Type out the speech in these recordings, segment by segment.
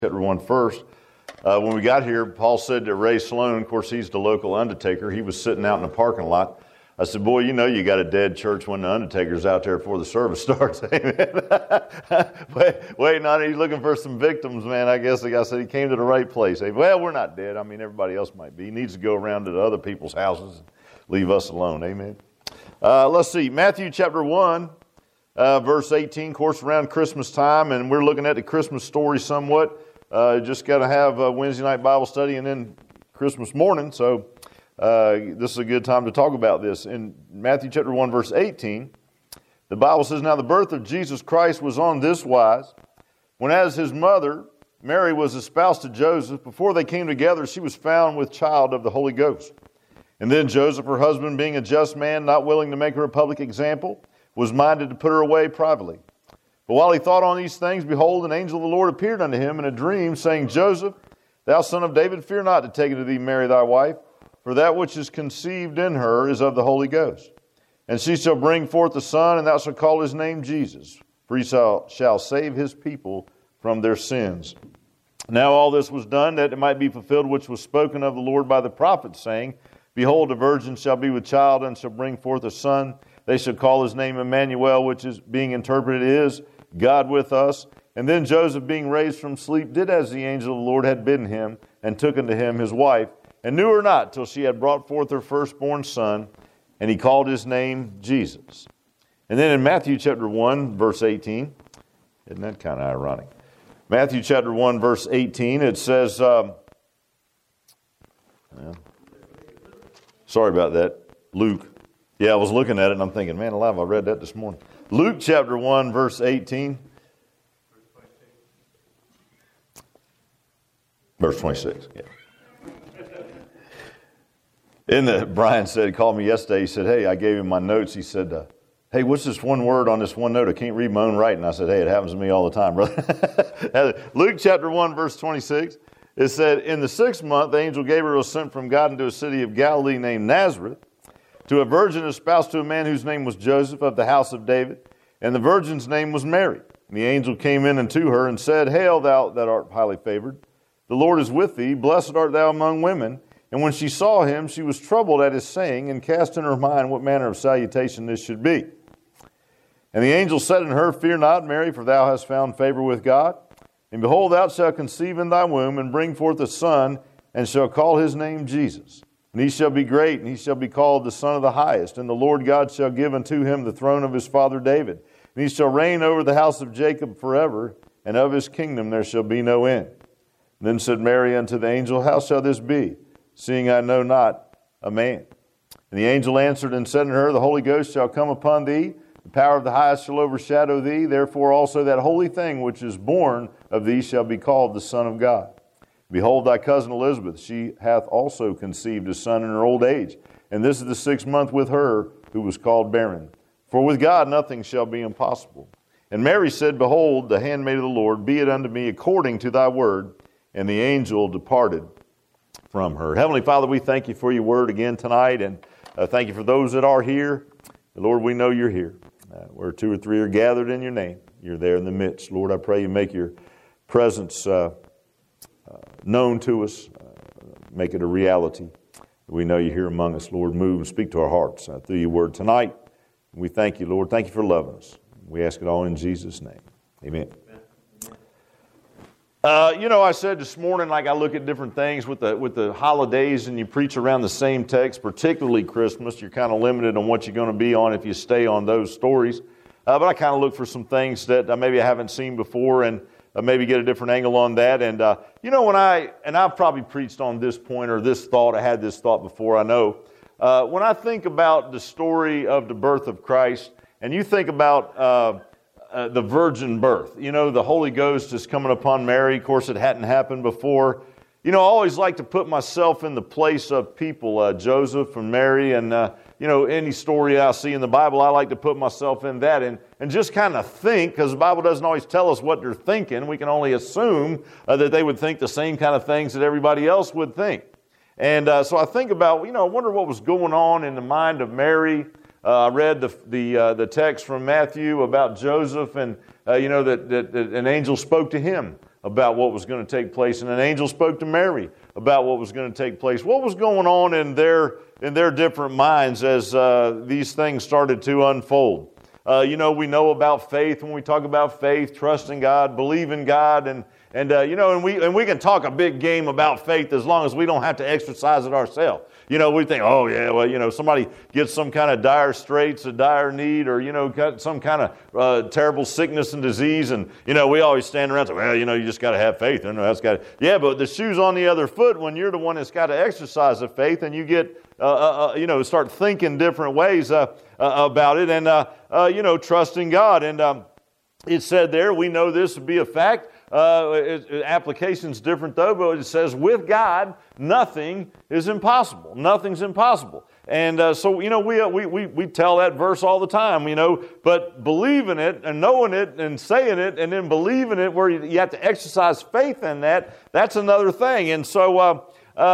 Chapter 1 first. When we got here, Paul said to Ray Sloan, of course, he's the local undertaker. He was sitting out in the parking lot. I said, boy, you know you got a dead church when the undertaker's out there before the service starts. Amen. Waiting on it. He's looking for some victims, man. I guess the guy said he came to the right place. Well, we're not dead. I mean, everybody else might be. He needs to go around to the other people's houses and leave us alone. Amen. Let's see. Matthew chapter 1, verse 18, of course, around Christmas time, and we're looking at the Christmas story somewhat. Just got to have a Wednesday night Bible study and then Christmas morning, so this is a good time to talk about this. In Matthew chapter 1, verse 18, the Bible says, Now the birth of Jesus Christ was on this wise, when as his mother, Mary, was espoused to Joseph, before they came together, she was found with child of the Holy Ghost. And then Joseph, her husband, being a just man, not willing to make her a public example, was minded to put her away privately. But while he thought on these things, behold, an angel of the Lord appeared unto him in a dream, saying, Joseph, thou son of David, fear not to take unto thee Mary thy wife, for that which is conceived in her is of the Holy Ghost. And she shall bring forth a son, and thou shalt call his name Jesus, for he shall save his people from their sins. Now all this was done, that it might be fulfilled which was spoken of the Lord by the prophet, saying, Behold, a virgin shall be with child, and shall bring forth a son. They shall call his name Emmanuel, which is being interpreted is God with us. And then Joseph, being raised from sleep, did as the angel of the Lord had bidden him, and took unto him his wife, and knew her not till she had brought forth her firstborn son, and he called his name Jesus. And then in Matthew chapter 1, verse 18, isn't that kind of ironic? Matthew chapter 1, verse 18, it says, sorry about that, Luke. Yeah, I was looking at it and I'm thinking, man alive, I read that this morning. Luke chapter 1, verse 18. Verse 26, yeah. Brian said, he called me yesterday, he said, hey, I gave him my notes. He said, hey, what's this one word on this one note? I can't read my own writing. I said, hey, it happens to me all the time, brother. Luke chapter 1, verse 26. It said, in the 6th month, the angel Gabriel was sent from God into a city of Galilee named Nazareth, to a virgin espoused to a man whose name was Joseph of the house of David, and the virgin's name was Mary. And the angel came in unto her and said, Hail, thou that art highly favored, the Lord is with thee, blessed art thou among women. And when she saw him, she was troubled at his saying, and cast in her mind what manner of salutation this should be. And the angel said unto her, Fear not, Mary, for thou hast found favor with God. And behold, thou shalt conceive in thy womb, and bring forth a son, and shall call his name Jesus. And he shall be great, and he shall be called the Son of the Highest. And the Lord God shall give unto him the throne of his father David. And he shall reign over the house of Jacob forever, and of his kingdom there shall be no end. Then said Mary unto the angel, How shall this be, seeing I know not a man? And the angel answered and said unto her, The Holy Ghost shall come upon thee, the power of the highest shall overshadow thee. Therefore also that holy thing which is born of thee shall be called the Son of God. Behold, thy cousin Elizabeth, she hath also conceived a son in her old age. And this is the 6th month with her, who was called barren. For with God nothing shall be impossible. And Mary said, Behold, the handmaid of the Lord, be it unto me according to thy word. And the angel departed from her. Heavenly Father, we thank you for your word again tonight, and thank you for those that are here. Lord, we know you're here. Where 2 or 3 are gathered in your name, you're there in the midst. Lord, I pray you make your presence known to us, make it a reality. We know you're here among us. Lord, move and speak to our hearts through your word tonight. We thank you, Lord. Thank you for loving us. We ask it all in Jesus' name. Amen. I said this morning, like I look at different things with the holidays and you preach around the same text, particularly Christmas, you're kind of limited on what you're going to be on if you stay on those stories. But I kind of look for some things that maybe I haven't seen before and maybe get a different angle on that. And, I've probably preached on this point or this thought, I had this thought before, I know. When I think about the story of the birth of Christ, and you think about the virgin birth. The Holy Ghost is coming upon Mary. Of course, it hadn't happened before. I always like to put myself in the place of people, Joseph and Mary, and, any story I see in the Bible, I like to put myself in that and just kind of think, because the Bible doesn't always tell us what they're thinking. We can only assume that they would think the same kind of things that everybody else would think. And so I think about, I wonder what was going on in the mind of Mary. I read the text from Matthew about Joseph, and that an angel spoke to him about what was going to take place, and an angel spoke to Mary about what was going to take place. What was going on in their different minds as these things started to unfold? We know about faith when we talk about faith, trusting God, believing God, and we can talk a big game about faith as long as we don't have to exercise it ourselves. We think, oh yeah, well, somebody gets some kind of dire straits, a dire need, or got some kind of terrible sickness and disease, and we always stand around and say, well, you just got to have faith. But the shoe's on the other foot when you're the one that's got to exercise the faith, and you get start thinking different ways about it, and trusting God. And it said there, we know this to be a fact. Application's different though, but it says with God, nothing is impossible. Nothing's impossible. And so we tell that verse all the time, but believing it and knowing it and saying it and then believing it where you have to exercise faith in that's another thing. And so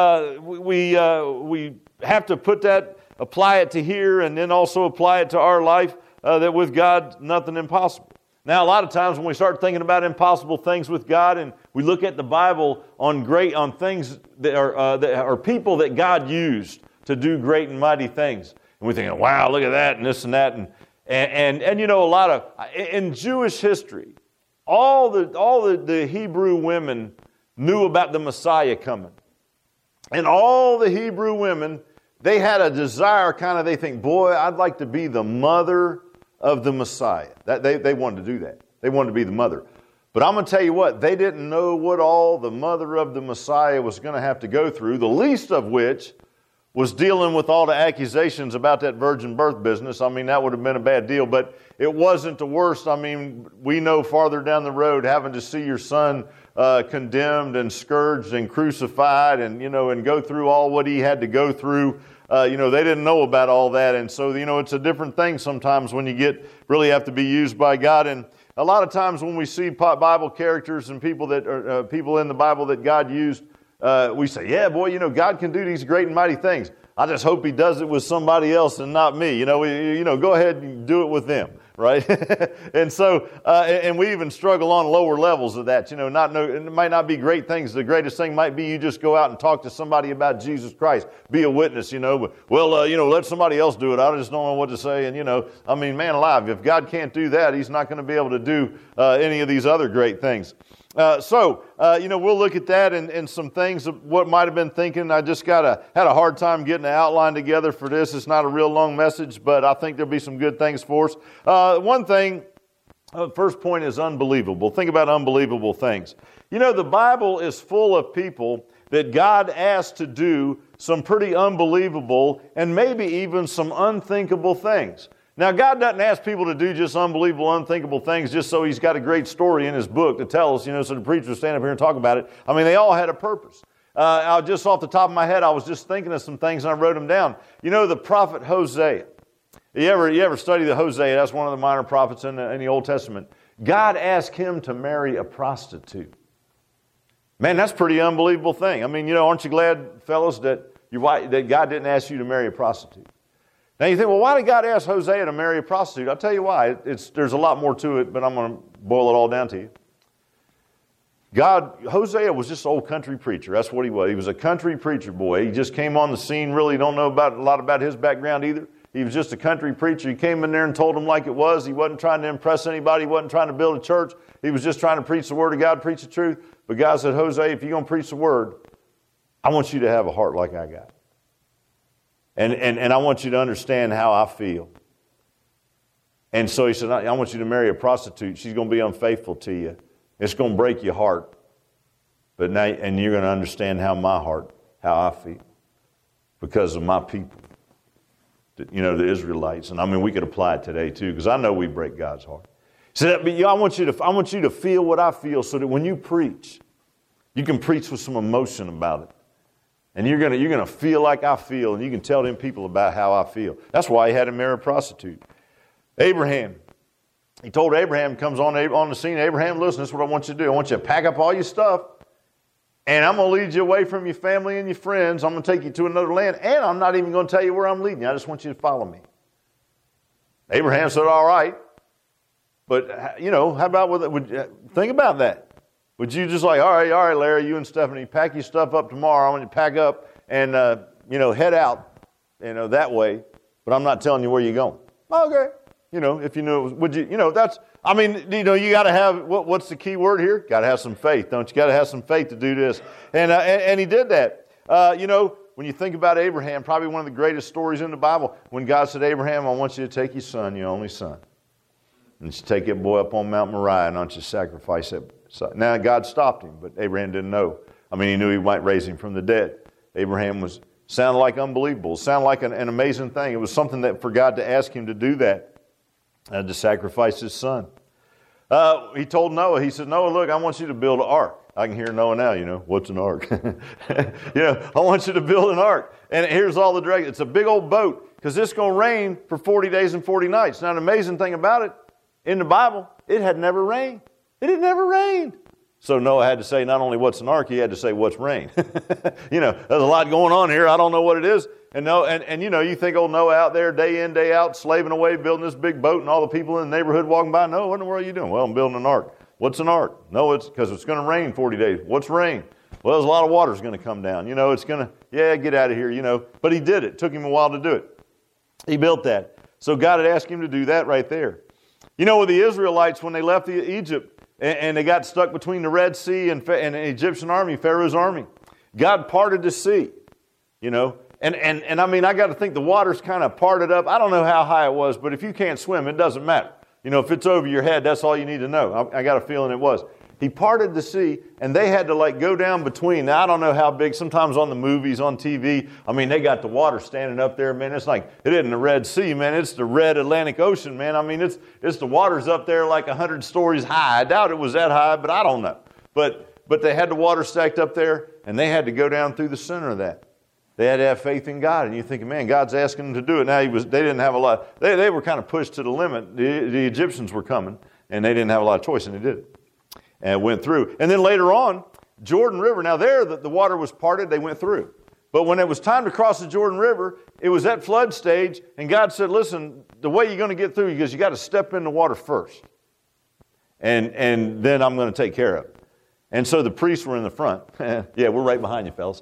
we have to apply it to here and then also apply it to our life, that with God, nothing impossible. Now, a lot of times when we start thinking about impossible things with God, and we look at the Bible on things that are people that God used to do great and mighty things, and we're thinking, "Wow, look at that and this and that," and a lot of in Jewish history, all the Hebrew women knew about the Messiah coming, and all the Hebrew women, they had a desire, they think, boy, I'd like to be the mother of the Messiah. They wanted to do that. They wanted to be the mother. But I'm going to tell you what, they didn't know what all the mother of the Messiah was going to have to go through, the least of which was dealing with all the accusations about that virgin birth business. I mean, that would have been a bad deal, but it wasn't the worst. I mean, we know farther down the road, having to see your son condemned and scourged and crucified and go through all what he had to go through. They didn't know about all that. And so, it's a different thing sometimes when you really have to be used by God. And a lot of times when we see Bible characters and people that are people in the Bible that God used, we say, yeah, boy, God can do these great and mighty things. I just hope he does it with somebody else and not me. Go ahead and do it with them, right? And so, and we even struggle on lower levels of that. It might not be great things. The greatest thing might be you just go out and talk to somebody about Jesus Christ. Be a witness, let somebody else do it. I just don't know what to say. And, man alive, if God can't do that, he's not going to be able to do any of these other great things. We'll look at that and some things of what might have been thinking. I just had a hard time getting an outline together for this. It's not a real long message, but I think there'll be some good things for us. One thing, first point is unbelievable. Think about unbelievable things. The Bible is full of people that God asked to do some pretty unbelievable and maybe even some unthinkable things. Now, God doesn't ask people to do just unbelievable, unthinkable things just so he's got a great story in his book to tell us, so the preacher will stand up here and talk about it. I mean, they all had a purpose. Just off the top of my head, I was just thinking of some things and I wrote them down. The prophet Hosea. You ever study the Hosea? That's one of the minor prophets in the Old Testament. God asked him to marry a prostitute. Man, that's a pretty unbelievable thing. I mean, aren't you glad, fellas, that God didn't ask you to marry a prostitute? Now you think, well, why did God ask Hosea to marry a prostitute? I'll tell you why. There's a lot more to it, but I'm going to boil it all down to you. Hosea was just an old country preacher. That's what he was. He was a country preacher boy. He just came on the scene, really don't know a lot about his background either. He was just a country preacher. He came in there and told them like it was. He wasn't trying to impress anybody. He wasn't trying to build a church. He was just trying to preach the word of God, preach the truth. But God said, Hosea, if you're going to preach the word, I want you to have a heart like I got. And I want you to understand how I feel. And so he said, I want you to marry a prostitute. She's going to be unfaithful to you. It's going to break your heart. But now, and you're going to understand how I feel. Because of my people. The Israelites. And I mean, we could apply it today too, because I know we break God's heart. He said, but I want you to feel what I feel so that when you preach, you can preach with some emotion about it. And you're gonna feel like I feel, and you can tell them people about how I feel. That's why he had him marry a prostitute. Abraham. He told Abraham, comes on the scene, Abraham, listen, this is what I want you to do. I want you to pack up all your stuff, and I'm going to lead you away from your family and your friends. I'm going to take you to another land, and I'm not even going to tell you where I'm leading you. I just want you to follow me. Abraham said, all right. But, how about think about that. Would you just like, all right, Larry, you and Stephanie, pack your stuff up tomorrow. I want you to pack up and, head out, that way. But I'm not telling you where you're going. Okay. If you knew it was, would you, you got to have, what's the key word here? Got to have some faith, don't you? Got to have some faith to do this. And he did that. When you think about Abraham, probably one of the greatest stories in the Bible, when God said, Abraham, I want you to take your son, your only son. And you take that boy up on Mount Moriah and I want you to sacrifice that son. Now, God stopped him, but Abraham didn't know. He knew he might raise him from the dead. Abraham sounded like unbelievable. It sounded like an amazing thing. It was something that for God to ask him to do that, to sacrifice his son. He told Noah, he said, Noah, look, I want you to build an ark. I can hear Noah now, what's an ark? I want you to build an ark. And here's all the directions. It's a big old boat because it's going to rain for 40 days and 40 nights. Now, an amazing thing about it, in the Bible, it had never rained. It had never rained. So Noah had to say not only what's an ark, he had to say what's rain. There's a lot going on here. I don't know what it is. And you think old Noah out there day in, day out, slaving away, building this big boat, and all the people in the neighborhood walking by. No, what in the world are you doing? Well, I'm building an ark. What's an ark? No, it's because it's going to rain 40 days. What's rain? Well, there's a lot of water's going to come down. It's going to, get out of here, But he did it. It took him a while to do it. He built that. So God had asked him to do that right there. With the Israelites, when they left Egypt and they got stuck between the Red Sea and the Egyptian army, Pharaoh's army, God parted the sea, And I got to think the water's kind of parted up. I don't know how high it was, but if you can't swim, it doesn't matter. If it's over your head, that's all you need to know. I got a feeling it was. He parted the sea, and they had to go down between. Now, I don't know how big. Sometimes on the movies, on TV, they got the water standing up there, man. It's like, it isn't the Red Sea, man. It's the red Atlantic Ocean, man. It's the water's up there like 100 stories high. I doubt it was that high, but I don't know. But they had the water stacked up there, and they had to go down through the center of that. They had to have faith in God. And you're thinking, man, God's asking them to do it. Now, they didn't have a lot. They were kind of pushed to the limit. The Egyptians were coming, and they didn't have a lot of choice, and they did it. And went through. And then later on, Jordan River. Now, there, the water was parted. They went through. But when it was time to cross the Jordan River, it was at flood stage, and God said, listen, the way you're going to get through, because you got to step in the water first. And then I'm going to take care of it. And so the priests were in the front. Yeah, we're right behind you, fellas.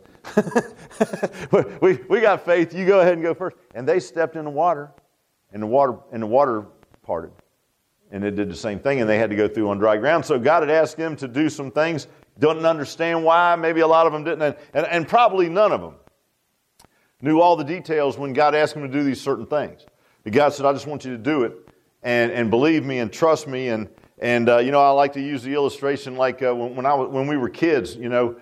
we got faith. You go ahead and go first. And they stepped in the water, and the water parted. And it did the same thing, and they had to go through on dry ground. So God had asked them to do some things. Don't understand why. Maybe a lot of them didn't. And probably none of them knew all the details when God asked them to do these certain things. But God said, I just want you to do it and believe me and trust me. And I like to use the illustration like when we were kids,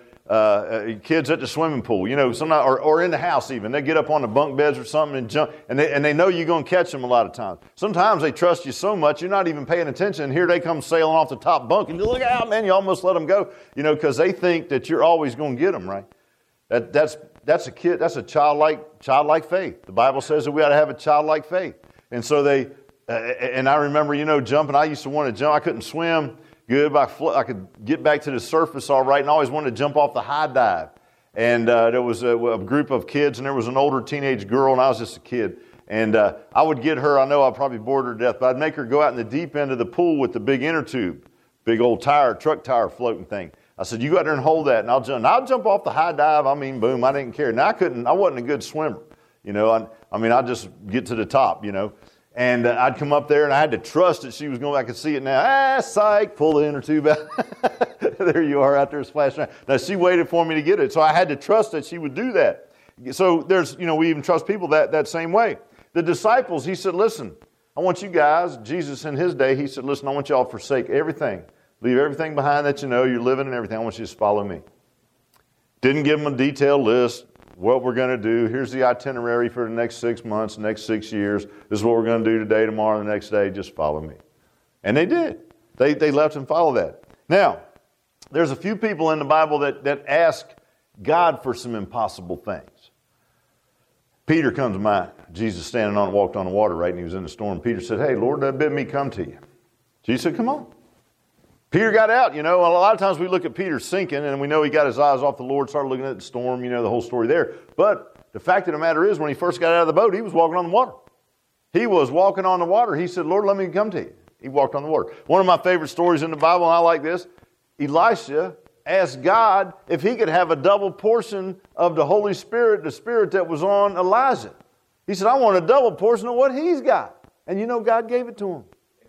kids at the swimming pool, sometimes, or in the house even. They get up on the bunk beds or something and jump, and they know you're going to catch them a lot of times. Sometimes they trust you so much, you're not even paying attention, and here they come sailing off the top bunk, and you look out, man, you almost let them go, because they think that you're always going to get them, right? That's a kid, that's a childlike faith. The Bible says that we ought to have a childlike faith. And so and I remember, jumping. I used to want to jump. I couldn't swim good, but I could get back to the surface all right, and I always wanted to jump off the high dive. And there was a group of kids, and there was an older teenage girl, and I was just a kid. And I would get her, I know I'd probably bored her to death, but I'd make her go out in the deep end of the pool with the big inner tube, big old truck tire floating thing. I said, you go out there and hold that, and I'll jump. And I'll jump off the high dive. Boom, I didn't care. Now, I wasn't a good swimmer. I'd just get to the top, And I'd come up there, and I had to trust that she was going. I could see it now. Psych! Pull the inner tube out. There you are, out there splashing around. Now she waited for me to get it, so I had to trust that she would do that. So there's, we even trust people that same way. The disciples, he said, "Listen, I want you guys." Jesus in his day, he said, "Listen, I want y'all to forsake everything, leave everything behind that you're living and everything. I want you to just follow me." Didn't give them a detailed list. What we're going to do. Here's the itinerary for the next 6 months, the next 6 years. This is what we're going to do today, tomorrow, the next day. Just follow me. And they did. They left and followed that. Now, there's a few people in the Bible that ask God for some impossible things. Peter comes to mind. Jesus walked on the water, right? And he was in the storm. Peter said, "Hey, Lord, bid me come to you." Jesus said, "Come on." Peter got out, a lot of times we look at Peter sinking and we know he got his eyes off the Lord, started looking at the storm, the whole story there. But the fact of the matter is when he first got out of the boat, he was walking on the water. He was walking on the water. He said, "Lord, let me come to you." He walked on the water. One of my favorite stories in the Bible, and I like this, Elisha asked God if he could have a double portion of the Holy Spirit, the Spirit that was on Elijah. He said, I want a double portion of what he's got. And you know, God gave it to him.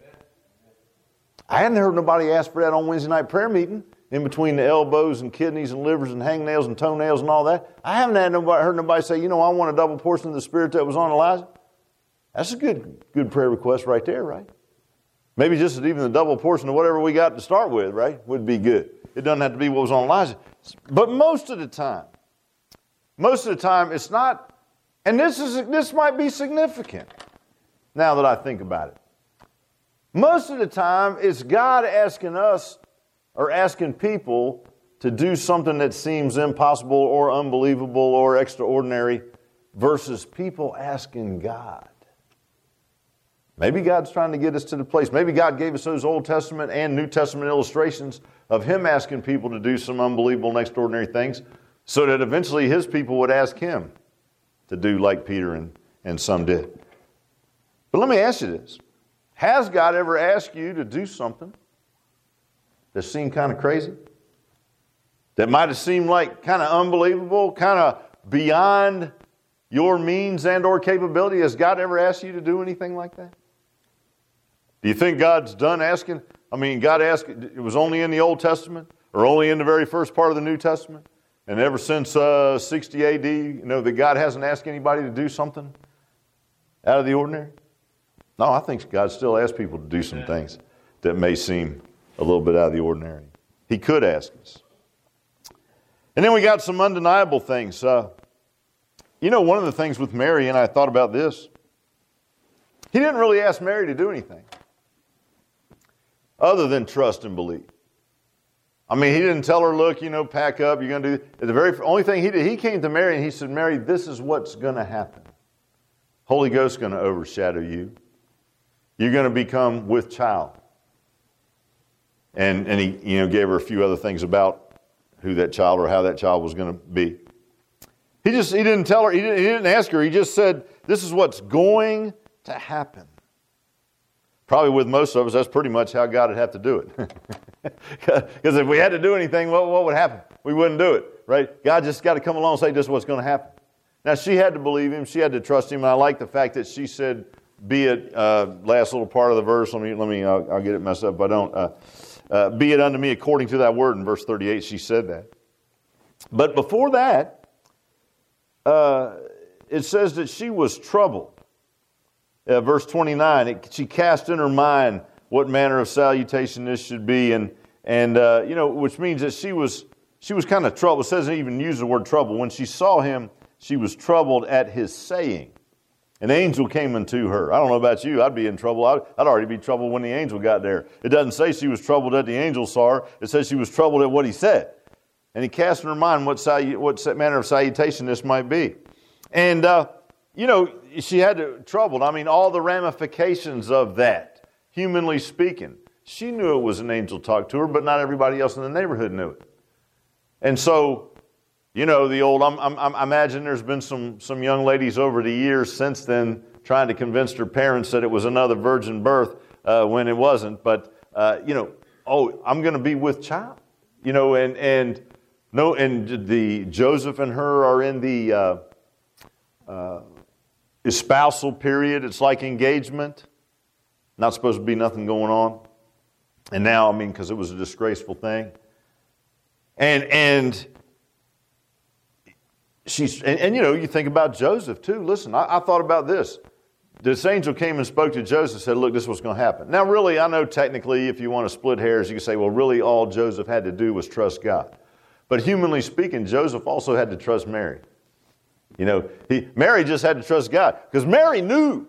I hadn't heard nobody ask for that on Wednesday night prayer meeting, in between the elbows and kidneys and livers and hangnails and toenails and all that. I haven't heard nobody say, you know, I want a double portion of the Spirit that was on Elijah. That's a good prayer request right there, right? Maybe just even the double portion of whatever we got to start with, right, would be good. It doesn't have to be what was on Elijah. But most of the time it's not, and this might be significant now that I think about it. Most of the time, it's God asking us or asking people to do something that seems impossible or unbelievable or extraordinary versus people asking God. Maybe God's trying to get us to the place. Maybe God gave us those Old Testament and New Testament illustrations of Him asking people to do some unbelievable and extraordinary things so that eventually His people would ask Him to do like Peter and some did. But let me ask you this. Has God ever asked you to do something that seemed kind of crazy? That might have seemed like kind of unbelievable, kind of beyond your means and or capability? Has God ever asked you to do anything like that? Do you think God's done asking? I mean, God asked, it was only in the Old Testament or only in the very first part of the New Testament? And ever since 60 AD, you know, that God hasn't asked anybody to do something out of the ordinary? No, I think God still asks people to do some things that may seem a little bit out of the ordinary. He could ask us. And then we got some undeniable things. You know, one of the things with Mary, and I thought about this, He didn't really ask Mary to do anything other than trust and believe. I mean, He didn't tell her, look, you know, pack up, you're going to do. The very only thing He did, He came to Mary and He said, Mary, this is what's going to happen. Holy Ghost's going to overshadow you. You're going to become with child. And He, you know, gave her a few other things about who that child or how that child was going to be. He didn't tell her, he didn't ask her, He just said, this is what's going to happen. Probably with most of us, that's pretty much how God would have to do it. Because if we had to do anything, what would happen? We wouldn't do it, right? God just got to come along and say, this is what's going to happen. Now, she had to believe Him. She had to trust Him. And I like the fact that she said, be it, last little part of the verse, I'll get it messed up if I don't. Be it unto me according to that word. In verse 38, she said that. But before that, it says that she was troubled. Verse 29, she cast in her mind what manner of salutation this should be, and you know, which means that she was kind of troubled. It says it even used the word trouble. When she saw Him, she was troubled at His saying. An angel came unto her. I don't know about you. I'd be in trouble. I'd already be troubled when the angel got there. It doesn't say she was troubled at the angel saw her. It says she was troubled at what He said. And He cast in her mind what manner of salutation this might be. And, you know, she had troubled. I mean, all the ramifications of that, humanly speaking. She knew it was an angel talk to her, but not everybody else in the neighborhood knew it. And so, you know, the old, I imagine there's been some young ladies over the years since then trying to convince their parents that it was another virgin birth when it wasn't. But, you know, I'm going to be with child. You know, and the Joseph and her are in the espousal period. It's like engagement. Not supposed to be nothing going on. And now, I mean, because it was a disgraceful thing. And she's, and you know, you think about Joseph too. Listen, I thought about this. This angel came and spoke to Joseph and said, look, this is what's going to happen. Now, really, I know technically if you want to split hairs, you can say, well, really all Joseph had to do was trust God. But humanly speaking, Joseph also had to trust Mary. You know, Mary just had to trust God. Because Mary knew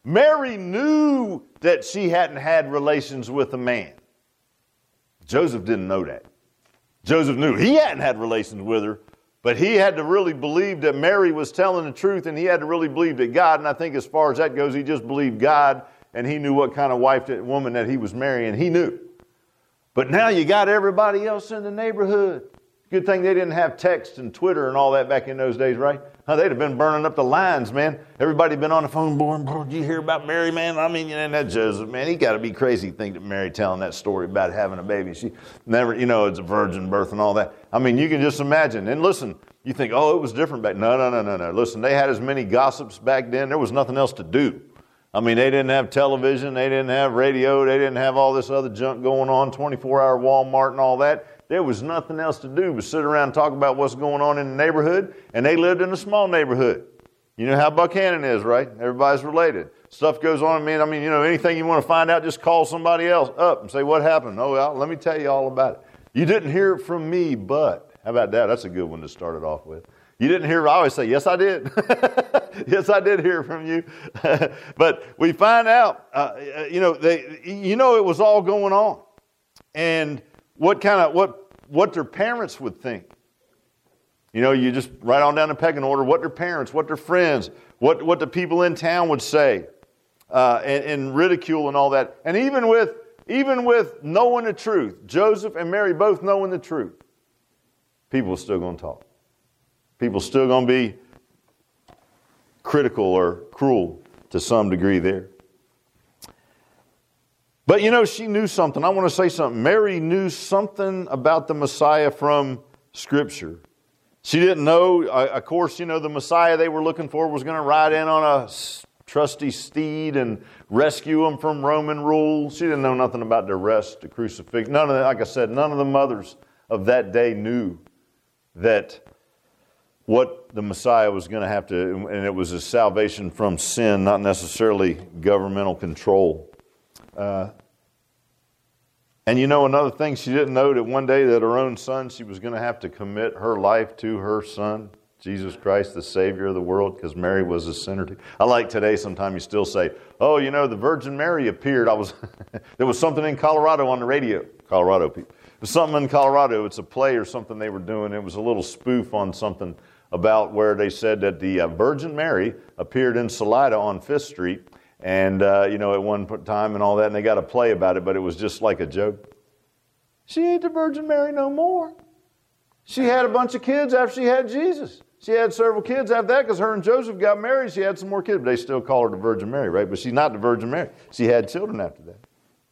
that she hadn't had relations with a man. Joseph didn't know that. Joseph knew he hadn't had relations with her, but he had to really believe that Mary was telling the truth, and he had to really believe that God, and I think as far as that goes, he just believed God, and he knew what kind of woman that he was marrying, he knew. But now you got everybody else in the neighborhood Good thing they didn't have text and Twitter and all that back in those days, right? They'd have been burning up the lines, man. Everybody been on the phone, boy, did you hear about Mary, man? I mean, and that Joseph, man, he got to be crazy to think that Mary telling that story about having a baby. She never, it's a virgin birth and all that. I mean, you can just imagine. And listen, you think, oh, it was different back. No. Listen, they had as many gossips back then. There was nothing else to do. I mean, they didn't have television. They didn't have radio. They didn't have all this other junk going on, 24-hour Walmart and all that. There was nothing else to do but sit around and talk about what's going on in the neighborhood, and they lived in a small neighborhood. You know how Buchanan is, right? Everybody's related. Stuff goes on, man. I mean, anything you want to find out, just call somebody else up and say, what happened? Oh, well, let me tell you all about it. You didn't hear it from me, but. How about that? That's a good one to start it off with. You didn't hear, I always say, yes, I did. Yes, I did hear from you. But we find out, it was all going on. And what their parents would think. You just write on down the pecking order what their parents, what their friends, what the people in town would say, and ridicule and all that. And even with knowing the truth, Joseph and Mary both knowing the truth, people are still going to talk. People are still going to be critical or cruel to some degree there. But she knew something. I want to say something. Mary knew something about the Messiah from Scripture. She didn't know, of course, the Messiah they were looking for was going to ride in on a trusty steed and rescue them from Roman rule. She didn't know nothing about the arrest, the crucifixion. None of that, like I said, none of the mothers of that day knew that what the Messiah was going to have to, and it was a salvation from sin, not necessarily governmental control. And another thing she didn't know, that one day that her own son, she was going to have to commit her life to her son, Jesus Christ, the Savior of the world, because Mary was a sinner too. I like today, sometimes you still say, oh, the Virgin Mary appeared. There was something in Colorado on the radio. Colorado people. It was something in Colorado. It's a play or something they were doing. It was a little spoof on something about where they said that the Virgin Mary appeared in Salida on 5th Street. And, at one time and all that, and they got a play about it, but it was just like a joke. She ain't the Virgin Mary no more. She had a bunch of kids after she had Jesus. She had several kids after that because her and Joseph got married. She had some more kids, but they still call her the Virgin Mary, right? But she's not the Virgin Mary. She had children after that.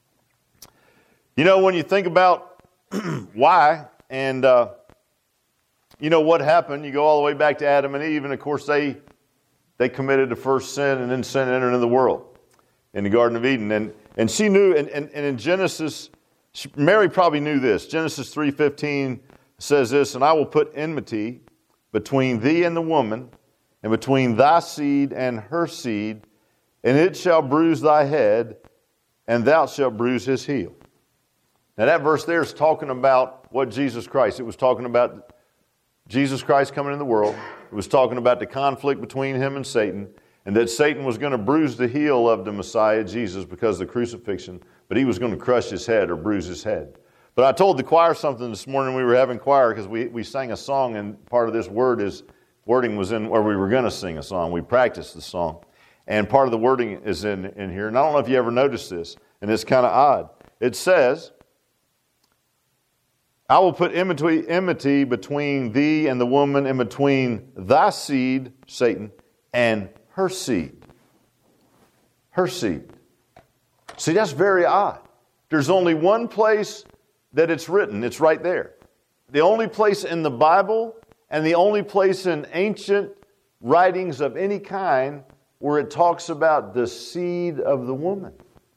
When you think about why and, what happened, you go all the way back to Adam and Eve, and of course they committed the first sin, and then sin entered into the world in the Garden of Eden. And she knew, and in Genesis, Mary probably knew this. Genesis 3:15 says this, and I will put enmity between thee and the woman, and between thy seed and her seed, and it shall bruise thy head, and thou shalt bruise his heel. Now that verse there is talking about what Jesus Christ, it was talking about Jesus Christ coming into the world. It was talking about the conflict between him and Satan, and that Satan was going to bruise the heel of the Messiah, Jesus, because of the crucifixion, but he was going to crush his head or bruise his head. But I told the choir something this morning. We were having choir because we sang a song, and part of this wording was in where we were going to sing a song. We practiced the song, and part of the wording is in here. And I don't know if you ever noticed this, and it's kind of odd. It says, I will put enmity between thee and the woman, and between thy seed, Satan, and her seed. Her seed. See, that's very odd. There's only one place that it's written. It's right there. The only place in the Bible and the only place in ancient writings of any kind where it talks about the seed of the woman.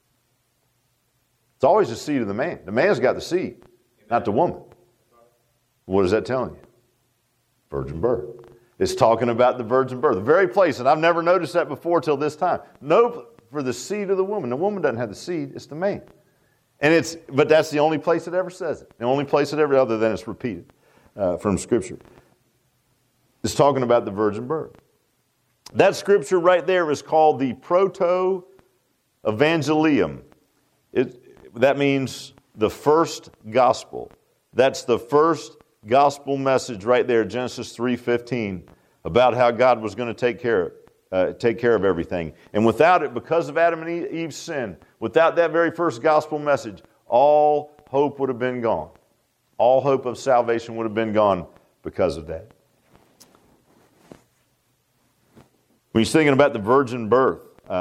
It's always the seed of the man. The man's got the seed, not the woman. What is that telling you? Virgin birth. It's talking about the virgin birth. The very place, and I've never noticed that before till this time. No, for the seed of the woman. The woman doesn't have the seed, it's the man. But that's the only place it ever says it. The only place it ever, other than it's repeated from Scripture. It's talking about the virgin birth. That Scripture right there is called the Proto-Evangelium. That means the first gospel. That's the first gospel message right there, Genesis 3:15, about how God was going to take care of everything. And without it, because of Adam and Eve's sin, without that very first gospel message, all hope would have been gone. All hope of salvation would have been gone because of that. When he's thinking about the virgin birth,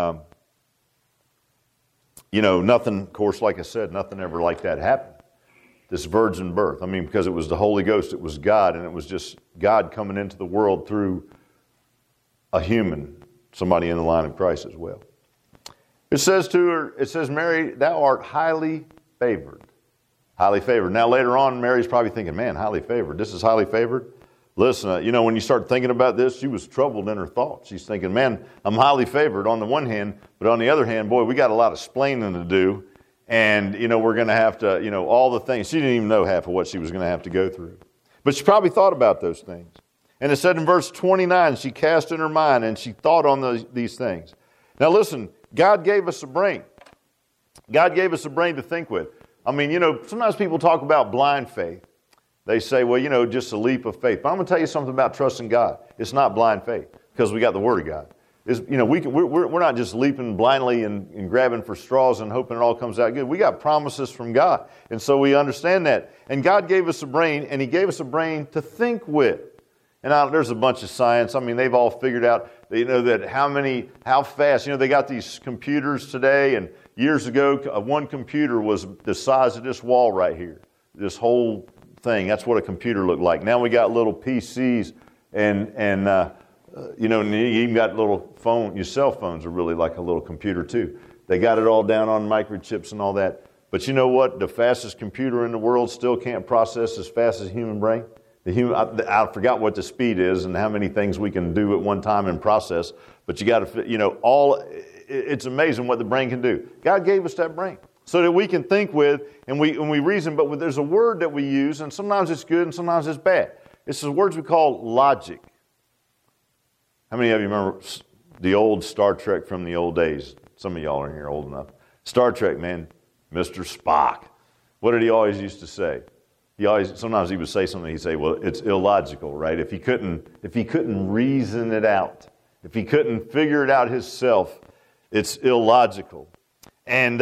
nothing, of course, like I said, nothing ever like that happened. This virgin birth. I mean, because it was the Holy Ghost, it was God, and it was just God coming into the world through a human, somebody in the line of Christ as well. It says to her, Mary, thou art highly favored. Highly favored. Now later on, Mary's probably thinking, man, highly favored. This is highly favored? Listen, when you start thinking about this, she was troubled in her thoughts. She's thinking, man, I'm highly favored on the one hand, but on the other hand, boy, we got a lot of splaining to do. And, we're going to have to, all the things. She didn't even know half of what she was going to have to go through. But she probably thought about those things. And it said in verse 29, she cast in her mind and she thought on these things. Now listen, God gave us a brain. God gave us a brain to think with. I mean, sometimes people talk about blind faith. They say, well, just a leap of faith. But I'm going to tell you something about trusting God. It's not blind faith because we got the Word of God. We're not just leaping blindly and grabbing for straws and hoping it all comes out good. We got promises from God. And so we understand that. And God gave us a brain, and He gave us a brain to think with. And there's a bunch of science. I mean, they've all figured out, that how fast, they got these computers today. And years ago, one computer was the size of this wall right here. This whole thing. That's what a computer looked like. Now we got little PCs and you even got little phone. Your cell phones are really like a little computer too. They got it all down on microchips and all that. But you know what? The fastest computer in the world still can't process as fast as a human brain. I forgot what the speed is and how many things we can do at one time and process. But you got to, it's amazing what the brain can do. God gave us that brain so that we can think with and we reason. But there's a word that we use, and sometimes it's good and sometimes it's bad. It's the words we call logic. How many of you remember the old Star Trek from the old days? Some of y'all are here old enough. Star Trek, man, Mr. Spock. What did he always used to say? Sometimes he would say something, he'd say, well, it's illogical, right? If he couldn't reason it out, if he couldn't figure it out himself, it's illogical. And,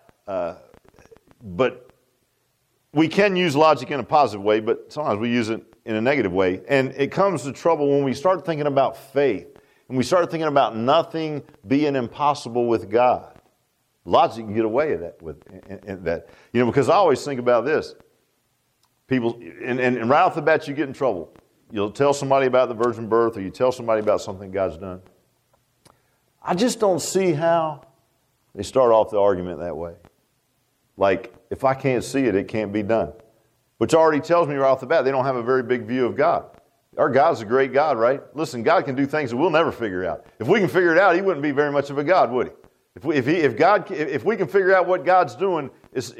but we can use logic in a positive way, but sometimes we use it in a negative way. And it comes to trouble when we start thinking about faith and we start thinking about nothing being impossible with God. Logic can get away with that. Because I always think about this. People, and right off the bat, you get in trouble. You'll tell somebody about the virgin birth or you tell somebody about something God's done. I just don't see how they start off the argument that way. Like, if I can't see it, it can't be done. Which already tells me right off the bat, they don't have a very big view of God. Our God's a great God, right? Listen, God can do things that we'll never figure out. If we can figure it out, He wouldn't be very much of a God, would He? If we can figure out what God's doing,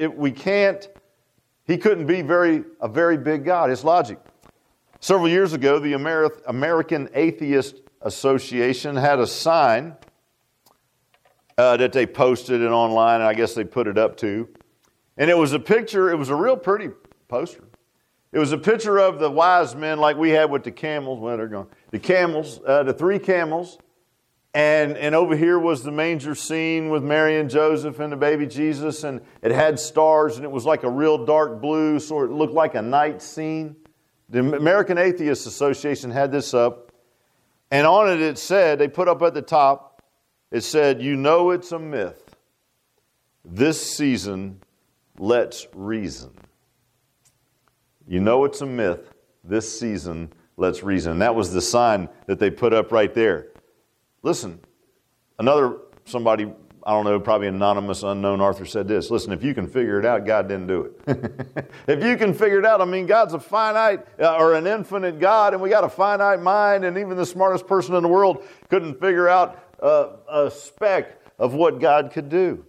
He couldn't be a very big God. It's logic. Several years ago, the American Atheist Association had a sign that they posted it online, and I guess they put it up too. And it was a picture, it was a real pretty poster. It was a picture of the wise men like we had with the camels. Well, they're gone. The camels, the three camels. And over here was the manger scene with Mary and Joseph and the baby Jesus. And it had stars, and it was like a real dark blue, so it looked like a night scene. The American Atheist Association had this up. And on it said, they put up at the top, it said, it's a myth. This season, let's reason. It's a myth. This season, let's reason. And that was the sign that they put up right there. Listen, somebody, I don't know, probably anonymous, unknown author said this. Listen, if you can figure it out, God didn't do it. If you can figure it out, God's a finite or an infinite God, and we got a finite mind, and even the smartest person in the world couldn't figure out a speck of what God could do.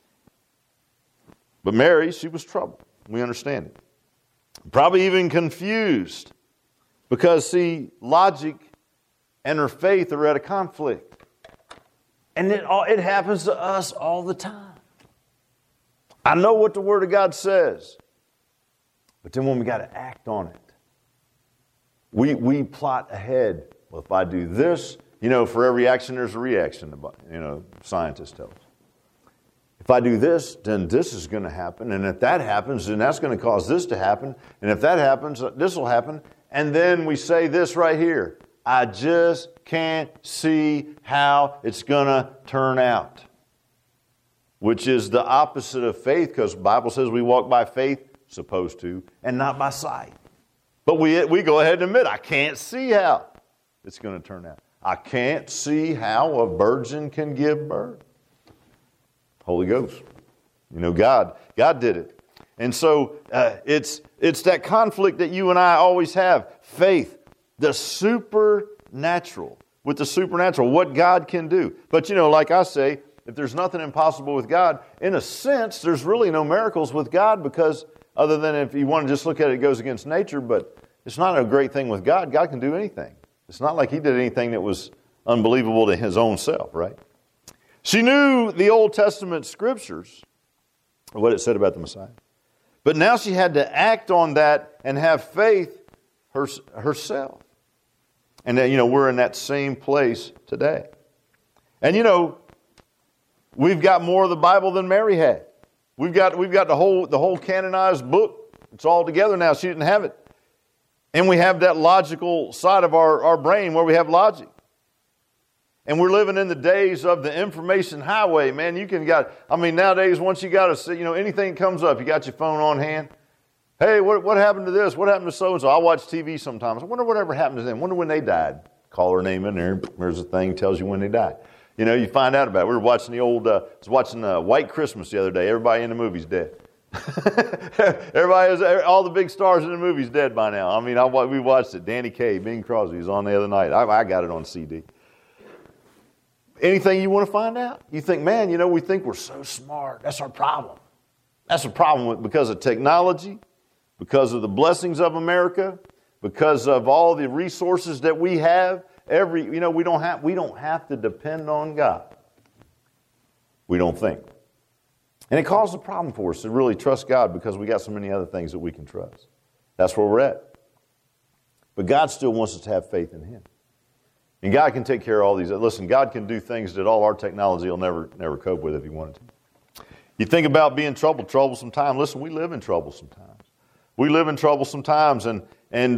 But Mary, she was troubled. We understand it. Probably even confused because, see, logic and her faith are at a conflict. And it happens to us all the time. I know what the Word of God says. But then when we got to act on it, we plot ahead. Well, if I do this, for every action there's a reaction, scientists tell us. If I do this, then this is going to happen. And if that happens, then that's going to cause this to happen. And if that happens, this will happen. And then we say this right here. I just can't see how it's going to turn out. Which is the opposite of faith, because the Bible says we walk by faith, supposed to, and not by sight. But we go ahead and admit, I can't see how it's going to turn out. I can't see how a virgin can give birth. Holy Ghost. You know, God did it. And so it's that conflict that you and I always have. Faith, the supernatural, with the supernatural, what God can do. But, you know, like I say, if there's nothing impossible with God, in a sense, there's really no miracles with God, because other than if you want to just look at it, it goes against nature, but it's not a great thing with God. God can do anything. It's not like he did anything that was unbelievable to his own self, right? She knew the Old Testament scriptures, what it said about the Messiah. But now she had to act on that and have faith herself. And, you know, we're in that same place today. And, you know, we've got more of the Bible than Mary had. We've got the whole canonized book. It's all together now. She didn't have it. And we have that logical side of our brain where we have logic. And we're living in the days of the information highway, man. Nowadays, once you got to, you know, anything comes up, you got your phone on hand. Hey, what happened to this? What happened to so-and-so? I watch TV sometimes. I wonder whatever happened to them. I wonder when they died. Call her name in there. There's a thing tells you when they died. You know, you find out about it. We were watching White Christmas the other day. Everybody in the movie's dead. All the big stars in the movie's dead by now. I mean, we watched it. Danny Kaye, Bing Crosby was on the other night. I got it on CD. Anything you want to find out? You think, man, you know, we think we're so smart. That's our problem. That's a problem because of technology, because of the blessings of America, because of all the resources that we have. We don't have to depend on God. We don't think. And it causes a problem for us to really trust God because we got so many other things that we can trust. That's where we're at. But God still wants us to have faith in Him. And God can take care of all these. Listen, God can do things that all our technology will never cope with if He wanted to. You think about being troublesome times. Listen, we live in troublesome times. We live in troublesome times, and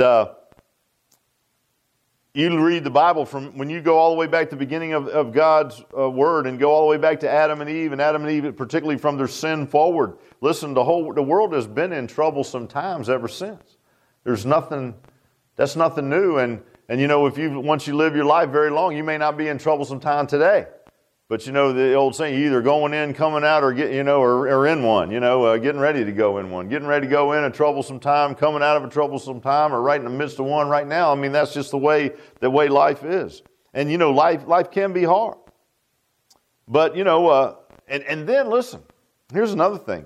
you read the Bible from when you go all the way back to the beginning of God's Word and go all the way back to Adam and Eve, particularly from their sin forward. Listen, the world has been in troublesome times ever since. That's nothing new. And you know, once you live your life very long, you may not be in troublesome time today. But you know the old saying, you're either going in, coming out, or or in one. You know, getting ready to go in one, getting ready to go in a troublesome time, coming out of a troublesome time, or right in the midst of one right now. I mean, that's just the way life is. And you know, life can be hard. But you know, and then listen, here's another thing.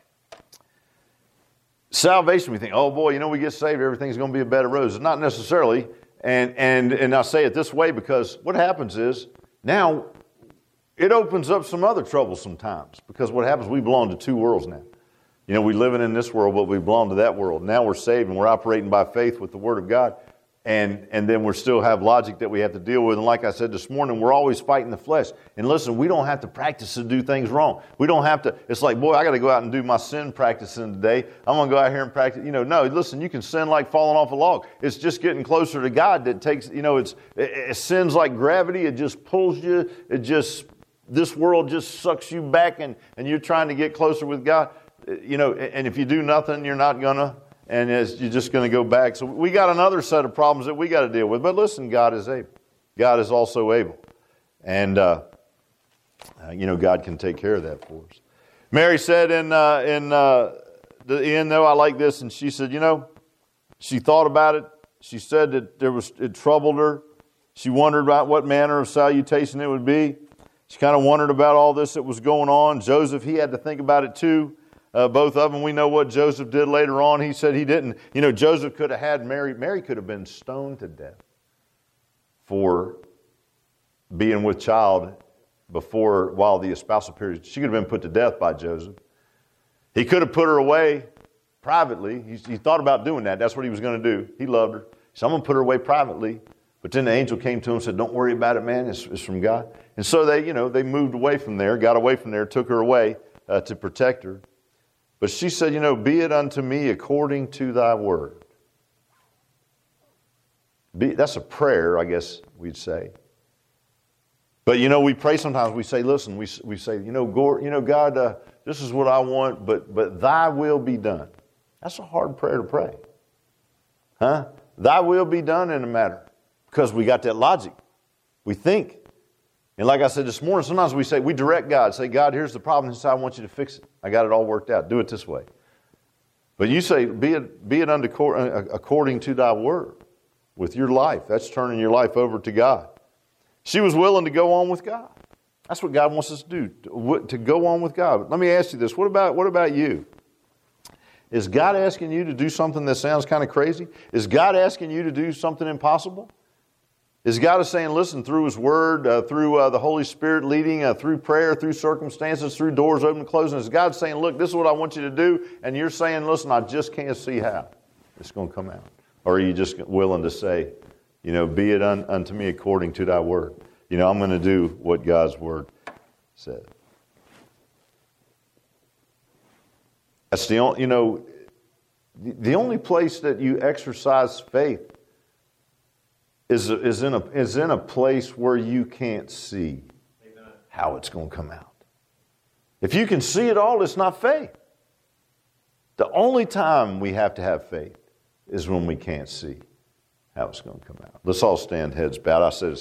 Salvation, we think, oh boy, you know, we get saved, everything's going to be a bed of roses. Not necessarily. And I say it this way because what happens is now it opens up some other troublesome times, because what happens, we belong to two worlds now. You know, we're living in this world, but we belong to that world. Now we're saved and we're operating by faith with the Word of God. And then we still have logic that we have to deal with. And like I said this morning, we're always fighting the flesh. And listen, we don't have to practice to do things wrong. We don't have to. It's like, boy, I got to go out and do my sin practicing today. I'm going to go out here and practice. You know, no, listen, you can sin like falling off a log. It's just getting closer to God that takes, you know, it sins like gravity. It just pulls you. This world just sucks you back, and you're trying to get closer with God. You know, and if you do nothing, you're not going to. And you're just going to go back. So we got another set of problems that we got to deal with. But listen, God is able. God is also able. And, you know, God can take care of that for us. Mary said in the end, though, I like this. And she said, you know, she thought about it. She said that it troubled her. She wondered about what manner of salutation it would be. She kind of wondered about all this that was going on. Joseph, he had to think about it too. Both of them, we know what Joseph did later on. He said he didn't. You know, Joseph could have had Mary. Mary could have been stoned to death for being with child while the espousal period. She could have been put to death by Joseph. He could have put her away privately. He thought about doing that. That's what he was going to do. He loved her. So I'm going to put her away privately. But then the angel came to him and said, don't worry about it, man. It's from God. And so they moved away from there, got away from there, took her away. to protect her. But she said, be it unto me according to thy word. That's a prayer, I guess we'd say. But, we pray sometimes. We say, listen, we say, God, this is what I want, but thy will be done. That's a hard prayer to pray. Huh? Thy will be done in a matter. Because we got that logic. We think. And like I said this morning, sometimes we direct God. Say, God, here's the problem. This is how I want you to fix it. I got it all worked out. Do it this way. But you say, be it according to thy word. With your life. That's turning your life over to God. She was willing to go on with God. That's what God wants us to do. To go on with God. But let me ask you this. What about you? Is God asking you to do something that sounds kind of crazy? Is God asking you to do something impossible? Is God saying, listen, through His Word, through the Holy Spirit leading, through prayer, through circumstances, through doors open and closing, is God saying, look, this is what I want you to do, and you're saying, listen, I just can't see how it's going to come out? Or are you just willing to say, be it unto me according to thy word? I'm going to do what God's word said. That's the only place that you exercise faith is in a place where you can't see how it's going to come out. If you can see it all, it's not faith. The only time we have to have faith is when we can't see how it's going to come out. Let's all stand, heads bowed. I said